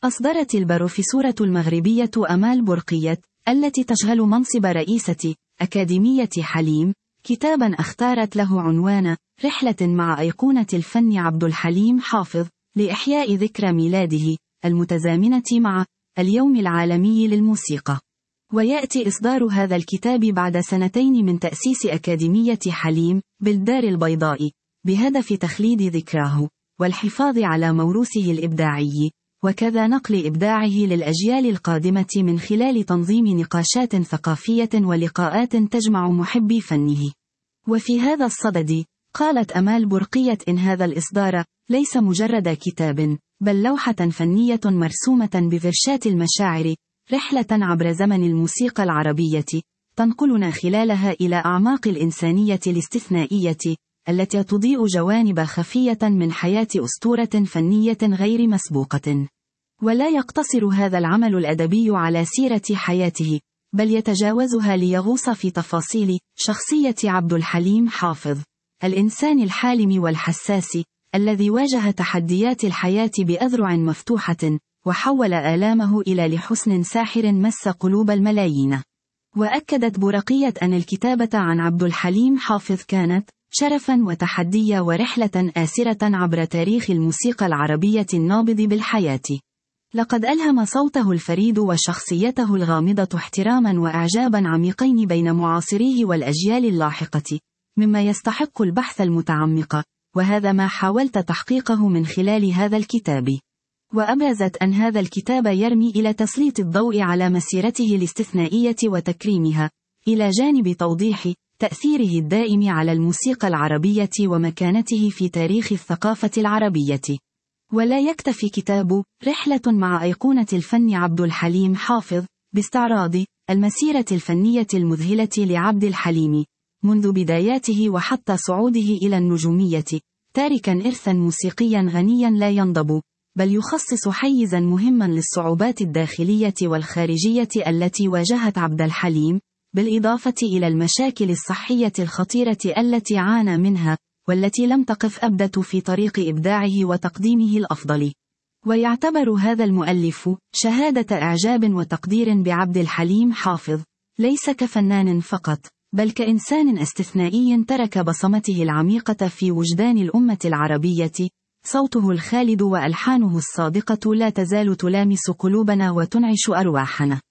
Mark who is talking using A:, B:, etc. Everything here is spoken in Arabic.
A: أصدرت البروفيسورة المغربية أمال برقية التي تشغل منصب رئيسة أكاديمية حليم كتابا اختارت له عنوان رحلة مع أيقونة الفن عبد الحليم حافظ لإحياء ذكرى ميلاده المتزامنة مع اليوم العالمي للموسيقى. ويأتي إصدار هذا الكتاب بعد 2 من تأسيس أكاديمية حليم بالدار البيضاء بهدف تخليد ذكراه والحفاظ على موروثه الإبداعي، وكذا نقل إبداعه للأجيال القادمة من خلال تنظيم نقاشات ثقافية ولقاءات تجمع محبي فنه. وفي هذا الصدد قالت أمال برقية إن هذا الإصدار ليس مجرد كتاب، بل لوحة فنية مرسومة بفرشاة المشاعر، رحلة عبر زمن الموسيقى العربية تنقلنا خلالها إلى أعماق الإنسانية الاستثنائية التي تضيء جوانب خفية من حياة أسطورة فنية غير مسبوقة. ولا يقتصر هذا العمل الأدبي على سيرة حياته، بل يتجاوزها ليغوص في تفاصيل شخصية عبد الحليم حافظ، الإنسان الحالم والحساس الذي واجه تحديات الحياة بأذرع مفتوحة، وحول آلامه إلى لحسن ساحر مس قلوب الملايين. وأكدت برقية أن الكتابة عن عبد الحليم حافظ كانت شرفا وتحديا ورحلة آسرة عبر تاريخ الموسيقى العربية النابض بالحياة. لقد ألهم صوته الفريد وشخصيته الغامضة احتراما وإعجابا عميقين بين معاصريه والأجيال اللاحقة، مما يستحق البحث المتعمق، وهذا ما حاولت تحقيقه من خلال هذا الكتاب. وأبرزت أن هذا الكتاب يرمي إلى تسليط الضوء على مسيرته الاستثنائية وتكريمها، إلى جانب توضيح تأثيره الدائم على الموسيقى العربية ومكانته في تاريخ الثقافة العربية. ولا يكتفي كتاب رحلة مع أيقونة الفن عبد الحليم حافظ باستعراض المسيرة الفنية المذهلة لعبد الحليم منذ بداياته وحتى صعوده إلى النجومية، تاركا إرثا موسيقيا غنيا لا ينضب، بل يخصص حيزا مهما للصعوبات الداخلية والخارجية التي واجهت عبد الحليم، بالإضافة إلى المشاكل الصحية الخطيرة التي عانى منها، والتي لم تقف أبدة في طريق إبداعه وتقديمه الأفضل. ويعتبر هذا المؤلف شهادة إعجاب وتقدير بعبد الحليم حافظ، ليس كفنان فقط، بل كإنسان استثنائي ترك بصمته العميقة في وجدان الأمة العربية. صوته الخالد وألحانه الصادقة لا تزال تلامس قلوبنا وتنعش أرواحنا.